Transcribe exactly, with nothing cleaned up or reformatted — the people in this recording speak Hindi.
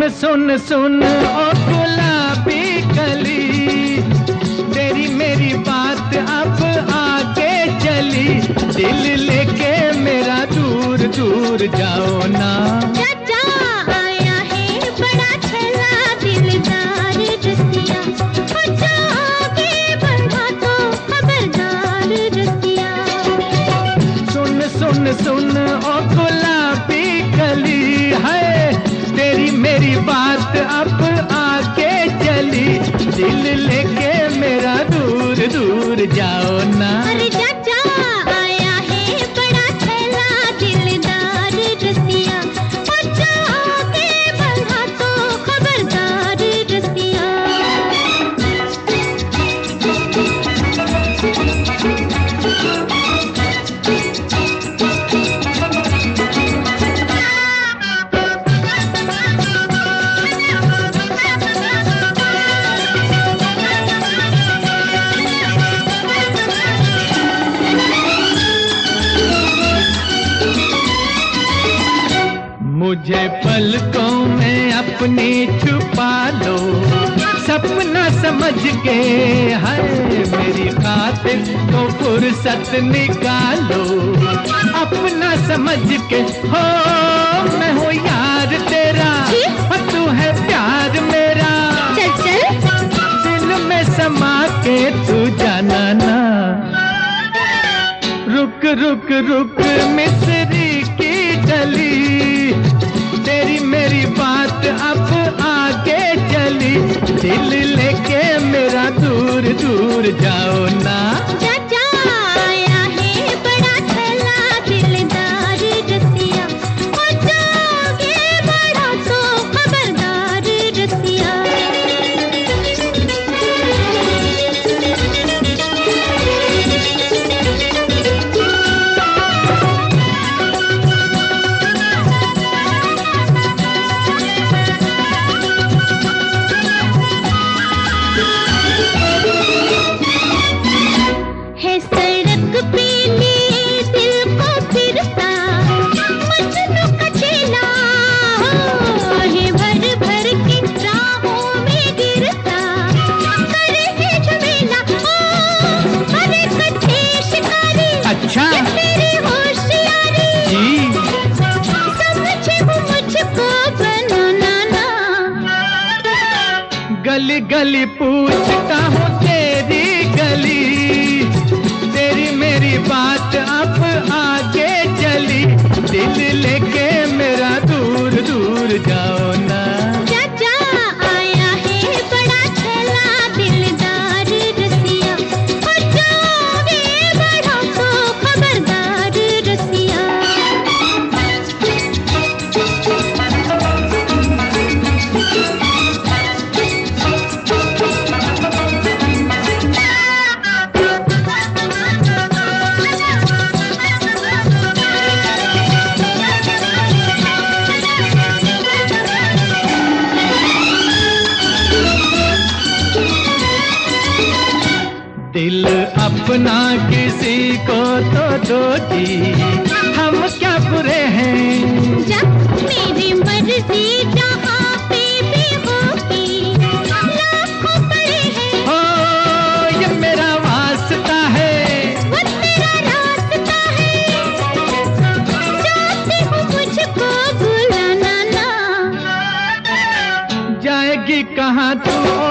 सुन सुन ओ गुलाबी कली, तेरी मेरी बात अब आगे चली, दिल लेके मेरा दूर दूर जाओ ना। चाचा आया है बड़ा छला दिलदार रसिया, हो जाओगे बढ़ा तो खबरदार रसिया। सुन सुन सुन ओ गुलाबी कली है, तेरी मेरी बात अब आगे चली, दिल लेके मेरा दूर दूर जाओ ना। अरे चाचा आया है बड़ा छला दिलदार रसिया, हो जाओगे बढ़ा तो खबरदार रसिया। मुझे पलकों में अपनी छुपा लो, सपना समझ के है मेरी खातिर तो फुर्सत निकालो, अपना समझ के हो मैं हूँ यार तेरा, और तू है प्यार मेरा। चल चल दिल में समा के तू जाना ना, रुक रुक रुक मिस्री की डली, तेरी मेरी बात अब आगे चली, दिल लेके मेरा दूर दूर जाओ ना। चाचा आया है बड़ा छला दिलदार रसिया, हो जाओगे बढ़ा तो खबरदार रसिया। है सड़क पीली दिल को फिरता, मजनू का चेला है भर भर के राहों में गिरता, करे है झमेला ओ हरे कच्चे शिकारी। अच्छा ये तेरी होशियारी जी, समझे वो मुझको बनाना ना। गली गली पूछता हूँ तेरी गली, तेरी मेरी बात अब आगे चली, दिल लेके मेरा दूर दूर जाओ ना। चाचा आया है बड़ा छला दिलदार रसिया, हो जाओगे बढ़ा तो खबरदार रसिया। दिल अपना किसी को तो दो जी, हम क्या बुरे हैं। जब मेरी मर्जी जहाँ पे भी होगी, लाखों पड़े हैं हो ये मेरा वास्ता है, वो तेरा रास्ता है, चाहती हूँ मुझको भुलाना ना। जाएगी कहाँ तू